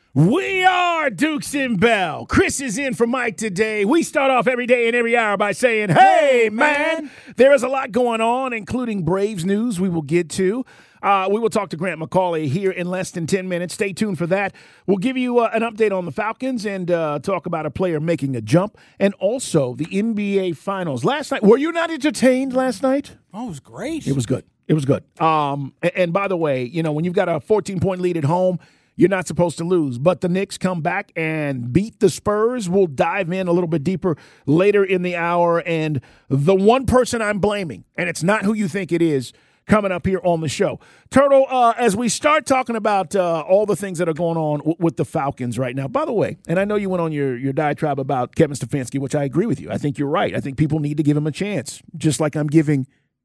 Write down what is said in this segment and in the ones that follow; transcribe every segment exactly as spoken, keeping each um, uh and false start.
We are Dukes and Bell. Chris is in for Mike today. We start off every day and every hour by saying, hey, man. There is a lot going on, including Braves news we will get to. Uh, we will talk to Grant McCauley here in less than ten minutes. Stay tuned for that. We'll give you uh, an update on the Falcons and uh, talk about a player making a jump, and also the N B A Finals. Last night, were you not entertained last night? Oh, it was great. It was good. It was good. Um, and, and by the way, you know, when you've got a fourteen-point lead at home, you're not supposed to lose. But the Knicks come back and beat the Spurs. We'll dive in a little bit deeper later in the hour. And the one person I'm blaming, and it's not who you think it is, coming up here on the show. Turtle, uh, as we start talking about uh, all the things that are going on w- with the Falcons right now, by the way, and I know you went on your, your diatribe about Kevin Stefanski, which I agree with you. I think you're right. I think people need to give him a chance, just like I'm giving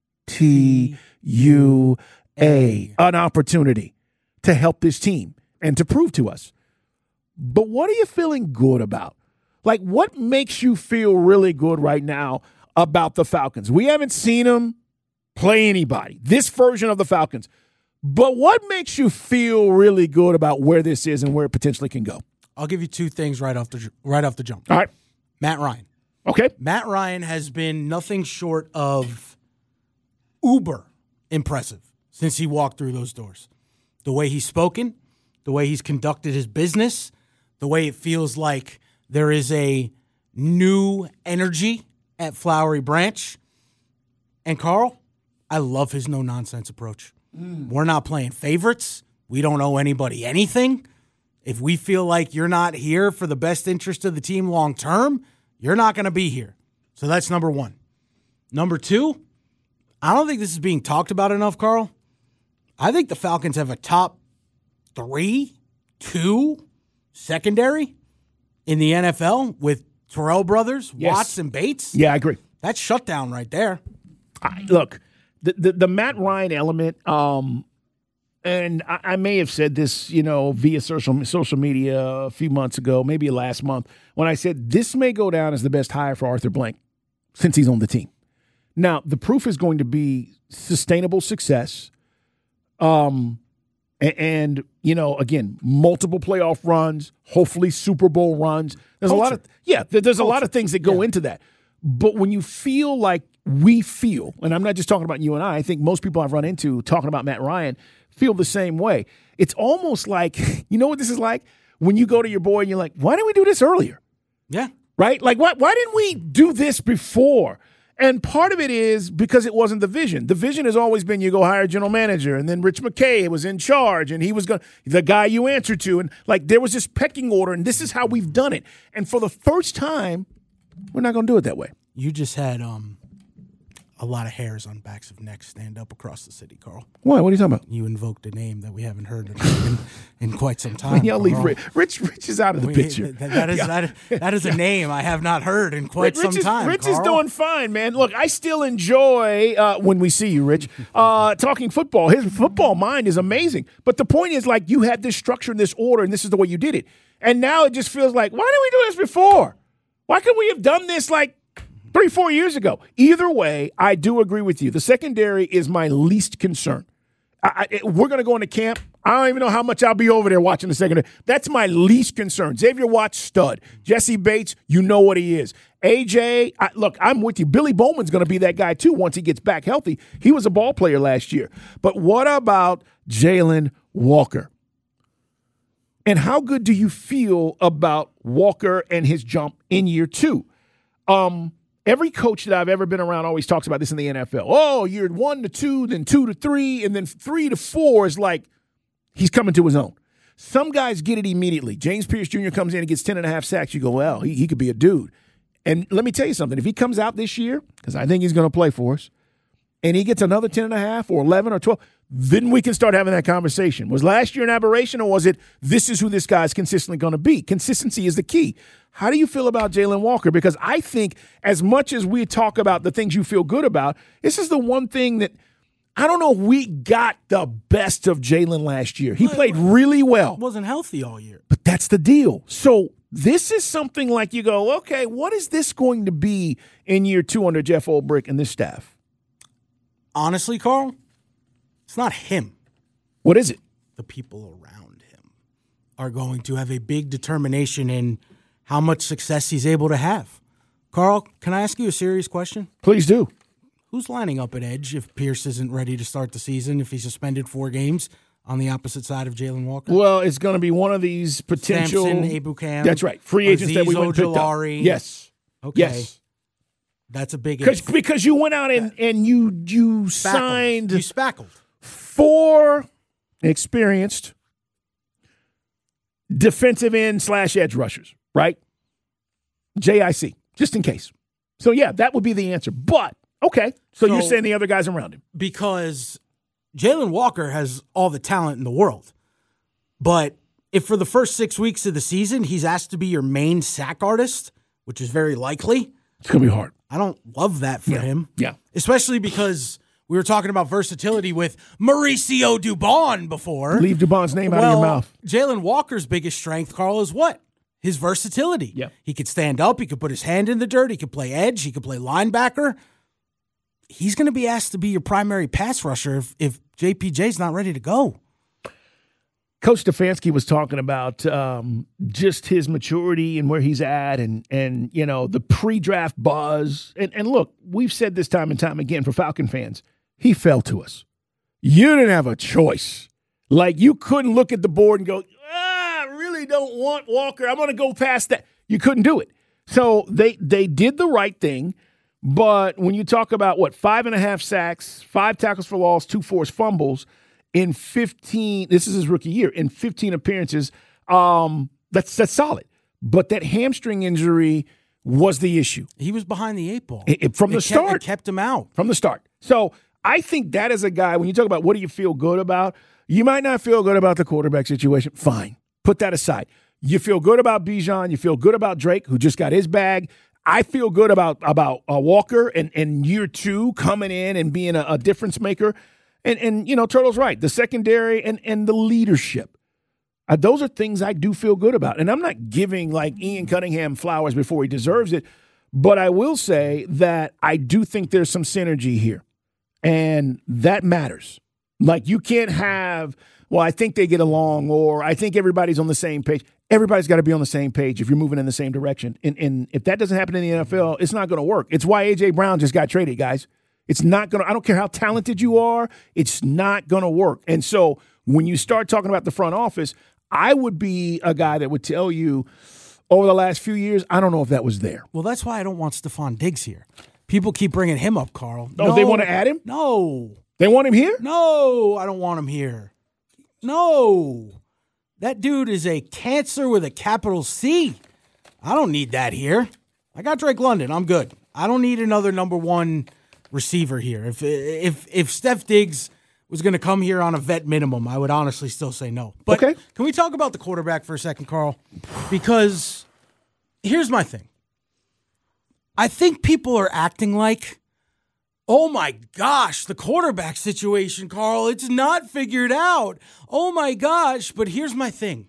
T U A an opportunity to help this team and to prove to us. But what are you feeling good about? Like, what makes you feel really good right now about the Falcons? We haven't seen them play anybody, this version of the Falcons. But what makes you feel really good about where this is and where it potentially can go? I'll give you two things right off the right off the jump. All right. Matt Ryan. Okay. Matt Ryan has been nothing short of uber impressive since he walked through those doors. The way he's spoken, the way he's conducted his business, the way it feels like there is a new energy at Flowery Branch. And Carl, I love his no-nonsense approach. Mm. We're not playing favorites. We don't owe anybody anything. If we feel like you're not here for the best interest of the team long-term, you're not going to be here. So that's number one. Number two, I don't think this is being talked about enough, Carl. I think the Falcons have a top three, two secondary in the N F L with Terrell brothers, yes. Watts, and Bates. Yeah, I agree. That's shutdown right there. I, look, the, the the Matt Ryan element, um, and I, I may have said this, you know, via social social media a few months ago, maybe last month, when I said this may go down as the best hire for Arthur Blank since he's on the team. Now, the proof is going to be sustainable success. Um. And, you know, again, multiple playoff runs, hopefully Super Bowl runs. There's Culture. a lot of, yeah, there's Culture. a lot of things that go yeah. into that. But when you feel like we feel, and I'm not just talking about you and I, I think most people I've run into talking about Matt Ryan feel the same way. It's almost like, you know what this is like? When you go to your boy and you're like, why didn't we do this earlier? Yeah. Right? Like, why, why didn't we do this before? And part of it is because it wasn't the vision. The vision has always been you go hire a general manager, and then Rich McKay was in charge, and he was going the guy you answer to. And, like, there was this pecking order, and this is how we've done it. And for the first time, we're not going to do it that way. You just had um, a lot of hairs on backs of necks stand up across the city, Carl. Why? What are you talking about? You invoked a name that we haven't heard in, in quite some time. Y'all leave Rich. Rich. Rich is out of the we, picture. That, that is yeah. that, that is a name I have not heard in quite Rich some is, time, Rich Carl. is doing fine, man. Look, I still enjoy, uh, when we see you, Rich, uh, talking football. His football mind is amazing. But the point is, like, you had this structure and this order, and this is the way you did it. And now it just feels like, why didn't we do this before? Why couldn't we have done this, like, Three, four years ago. Either way, I do agree with you. The secondary is my least concern. I, I, we're going to go into camp. I don't even know how much I'll be over there watching the secondary. That's my least concern. Xavier Watts, stud. Jesse Bates, you know what he is. A J, I, look, I'm with you. Billy Bowman's going to be that guy, too, once he gets back healthy. He was a ball player last year. But what about Jalen Walker? And how good do you feel about Walker and his jump in year two? Um... Every coach that I've ever been around always talks about this in the N F L. Oh, year one to two, then two to three, and then three to four is like he's coming to his own. Some guys get it immediately. James Pierce Junior comes in and gets ten and a half sacks. You go, well, he, he could be a dude. And let me tell you something. If he comes out this year, because I think he's going to play for us, and he gets another ten and a half or eleven or twelve, then we can start having that conversation. Was last year an aberration, or was it this is who this guy's consistently going to be? Consistency is the key. How do you feel about Jalen Walker? Because I think as much as we talk about the things you feel good about, this is the one thing that I don't know if we got the best of Jalen last year. He played really well. Wasn't healthy all year. But that's the deal. So this is something like you go, okay, what is this going to be in year two under Jeff Ulbrich and this staff? Honestly, Carl, it's not him. What is it? The people around him. are going to have a big determination in how much success he's able to have. Carl, can I ask you a serious question? Please do. Who's lining up at edge if Pierce isn't ready to start the season, if he's suspended four games on the opposite side of Jalen Walker? Well, it's going to be one of these potential. Samson, Ebukam. That's right. Free agents Azeez that we went and picked up. Ojulari. Yes. Okay. Yes. That's a big Because if. because you went out and, and you you Spackled. signed You spackled. four experienced defensive end slash edge rushers, right? J I C, just in case. So, yeah, that would be the answer. But, okay, so, so you're saying the other guys around him. Because Jalen Walker has all the talent in the world. But if for the first six weeks of the season he's asked to be your main sack artist, which is very likely. It's going to be hard. I don't love that for yeah. him. Yeah. Especially because we were talking about versatility with Mauricio Dubon before. Leave Dubon's name well, out of your mouth. Jalen Walker's biggest strength, Carl, is what? His versatility. Yeah. He could stand up. He could put his hand in the dirt. He could play edge. He could play linebacker. He's going to be asked to be your primary pass rusher if, if J P J's not ready to go. Coach Stefanski was talking about um, just his maturity and where he's at and, and you know, the pre-draft buzz. And, and look, we've said this time and time again for Falcon fans, he fell to us. You didn't have a choice. Like, you couldn't look at the board and go, ah, I really don't want Walker. I'm going to go past that. You couldn't do it. So they they did the right thing. But when you talk about, what, five and a half sacks, five tackles for loss, two forced fumbles, in fifteen, this is his rookie year, in fifteen appearances, um, that's that's solid. But that hamstring injury was the issue. He was behind the eight ball. It, it, from it the kept, start. It kept him out. From the start. So I think that is a guy, when you talk about what do you feel good about, you might not feel good about the quarterback situation. Fine. Put that aside. You feel good about Bijan. You feel good about Drake, who just got his bag. I feel good about, about uh, Walker and, and year two coming in and being a, a difference maker. And, and you know, Turtle's right. The secondary and, and the leadership. Uh, those are things I do feel good about. And I'm not giving, like, Ian Cunningham flowers before he deserves it. But I will say that I do think there's some synergy here. And that matters. Like, you can't have, well, I think they get along, or I think everybody's on the same page. Everybody's got to be on the same page if you're moving in the same direction. And, and if that doesn't happen in the N F L, it's not going to work. It's why A J. Brown just got traded, guys. It's not going to, I don't care how talented you are, it's not going to work. And so when you start talking about the front office, I would be a guy that would tell you over the last few years, I don't know if that was there. Well, that's why I don't want Stephon Diggs here. People keep bringing him up, Carl. Oh, no, they want to add him? No. They want him here? No, I don't want him here. No. That dude is a cancer with a capital C. I don't need that here. I got Drake London. I'm good. I don't need another number one receiver here. If if if Steph Diggs was going to come here on a vet minimum, I would honestly still say no. But okay. Can we talk about the quarterback for a second, Carl? Because here's my thing. I think people are acting like, oh my gosh, the quarterback situation, Carl, it's not figured out. Oh my gosh. But here's my thing.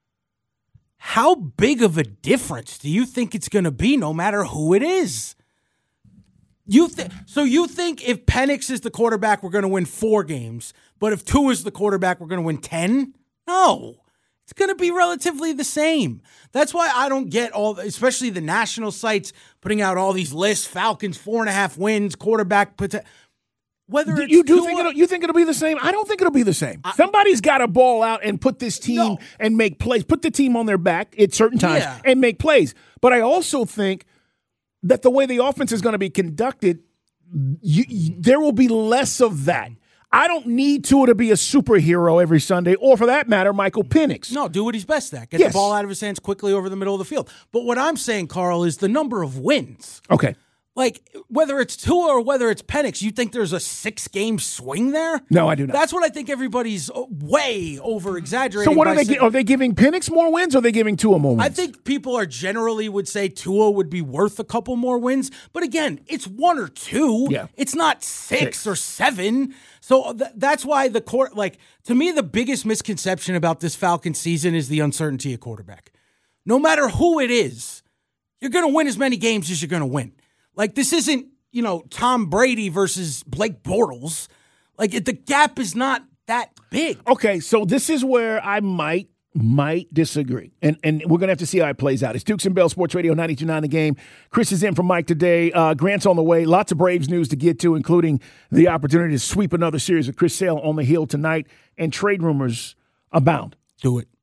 How big of a difference do you think it's going to be no matter who it is? You th- So you think if Penix is the quarterback, we're going to win four games, but if Tua is the quarterback, we're going to win ten? No. It's going to be relatively the same. That's why I don't get all, especially the national sites putting out all these lists, Falcons, four and a half wins, quarterback. Whether it's you do Tua, think it'll, you think it'll be the same? I don't think it'll be the same. I, Somebody's got to ball out and put this team no. and make plays, put the team on their back at certain times yeah. and make plays. But I also think that the way the offense is going to be conducted, you, you, there will be less of that. I don't need Tua to be a superhero every Sunday, or for that matter, Michael Penix. No, do what he's best at. Get yes. the ball out of his hands quickly over the middle of the field. But what I'm saying, Carl, is the number of wins. Okay. Like, whether it's Tua or whether it's Penix, you think there's a six-game swing there? No, I do not. That's what I think everybody's way over-exaggerating. So what are they saying, Are they giving Penix more wins, or are they giving Tua more wins? I think people are generally would say Tua would be worth a couple more wins. But again, it's one or two. Yeah. It's not six, Six. or seven. So th- that's why the court, like, to me, the biggest misconception about this Falcons season is the uncertainty of quarterback. No matter who it is, you're going to win as many games as you're going to win. Like, this isn't, you know, Tom Brady versus Blake Bortles. Like, it, the gap is not that big. Okay, so this is where I might might disagree. And and we're going to have to see how it plays out. It's Dukes and Bell, Sports Radio ninety-two point nine The Game. Chris is in from Mike today. Uh, Grant's on the way. Lots of Braves news to get to, including the opportunity to sweep another series of Chris Sale on the hill tonight. And trade rumors abound. Do it.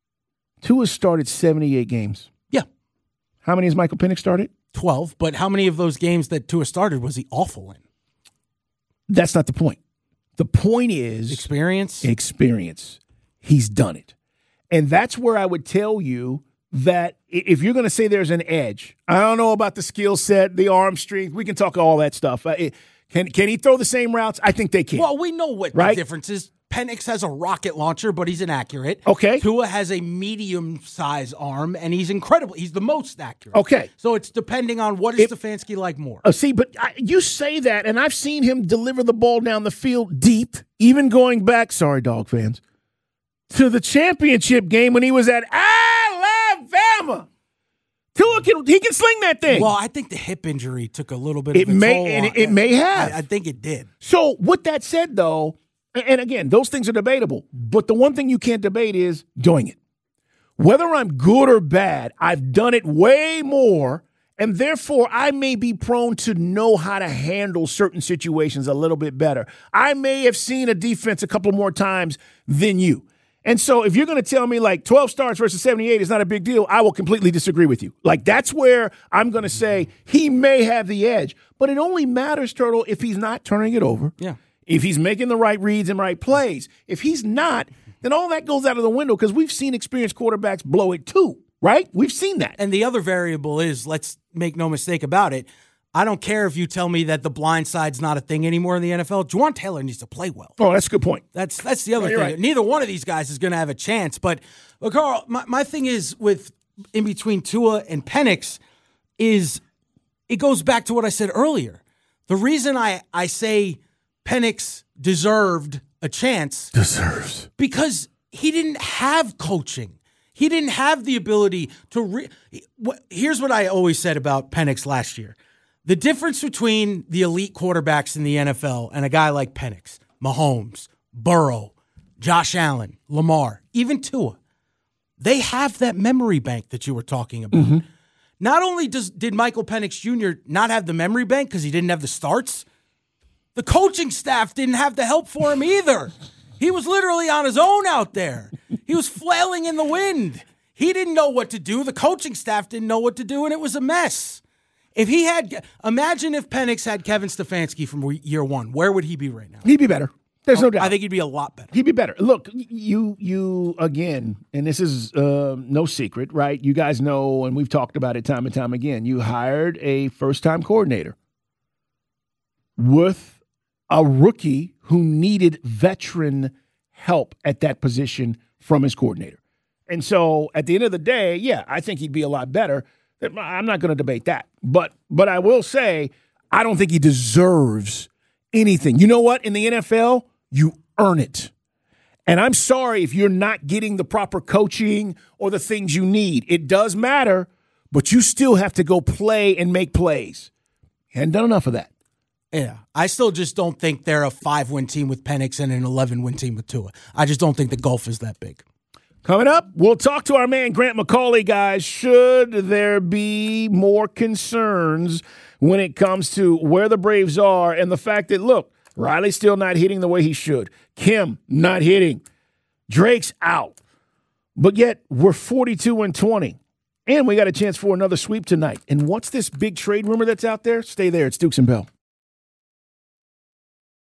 Tua started seventy-eight games. Yeah. How many has Michael Penix started? twelve. But how many of those games that Tua started was he awful in? That's not the point. The point is experience. Experience. He's done it. And that's where I would tell you that if you're going to say there's an edge, I don't know about the skill set, the arm strength. We can talk all that stuff. Can can he throw the same routes? I think they can. Well, we know what right? the difference is. Penix has a rocket launcher, but he's inaccurate. Okay. Tua has a medium-sized arm, and he's incredible. He's the most accurate. Okay. So it's depending on what is Stefanski like more. Uh, see, but I, you say that, and I've seen him deliver the ball down the field deep, even going back, sorry, dog fans, to the championship game when he was at Alabama. Tua can, he can sling that thing. Well, I think the hip injury took a little bit it of a may, toll and on it, it may have. I, I think it did. So with that said, though, and again, those things are debatable, but the one thing you can't debate is doing it. Whether I'm good or bad, I've done it way more, and therefore I may be prone to know how to handle certain situations a little bit better. I may have seen a defense a couple more times than you. And so if you're going to tell me like twelve starts versus seventy-eight is not a big deal, I will completely disagree with you. Like that's where I'm going to say he may have the edge, but it only matters, Turtle, if he's not turning it over. Yeah. If he's making the right reads and right plays. If he's not, then all that goes out of the window because we've seen experienced quarterbacks blow it too, right? We've seen that. And the other variable is, let's make no mistake about it, I don't care if you tell me that the blind side's not a thing anymore in the N F L. Jawaan Taylor needs to play well. Oh, that's a good point. That's that's the other no, thing. Right. Neither one of these guys is going to have a chance. But, well, Carl, my, my thing is with in between Tua and Penix is it goes back to what I said earlier. The reason I, I say Penix deserved a chance. Deserves. Because he didn't have coaching. He didn't have the ability to re- Here's what I always said about Penix last year. The difference between the elite quarterbacks in the N F L and a guy like Penix, Mahomes, Burrow, Josh Allen, Lamar, even Tua, they have that memory bank that you were talking about. Mm-hmm. Not only does did Michael Penix Junior not have the memory bank because he didn't have the starts, the coaching staff didn't have the help for him either. He was literally on his own out there. He was flailing in the wind. He didn't know what to do. The coaching staff didn't know what to do, and it was a mess. If he had, imagine if Penix had Kevin Stefanski from year one. Where would he be right now? He'd be better. There's no doubt. I think he'd be a lot better. He'd be better. Look, you, you again, and this is uh, no secret, right? You guys know, and we've talked about it time and time again. You hired a first-time coordinator with a rookie who needed veteran help at that position from his coordinator. And so at the end of the day, yeah, I think he'd be a lot better. I'm not going to debate that. But but I will say, I don't think he deserves anything. You know what? In the N F L, you earn it. And I'm sorry if you're not getting the proper coaching or the things you need. It does matter, but you still have to go play and make plays. He hadn't done enough of that. Yeah, I still just don't think they're a five-win team with Penix and an eleven-win team with Tua. I just don't think the gulf is that big. Coming up, we'll talk to our man Grant McCauley, guys. Should there be more concerns when it comes to where the Braves are and the fact that, look, Riley's still not hitting the way he should. Kim not hitting. Drake's out. But yet we're forty-two and twenty. And we got a chance for another sweep tonight. And what's this big trade rumor that's out there? Stay there. It's Dukes and Bell.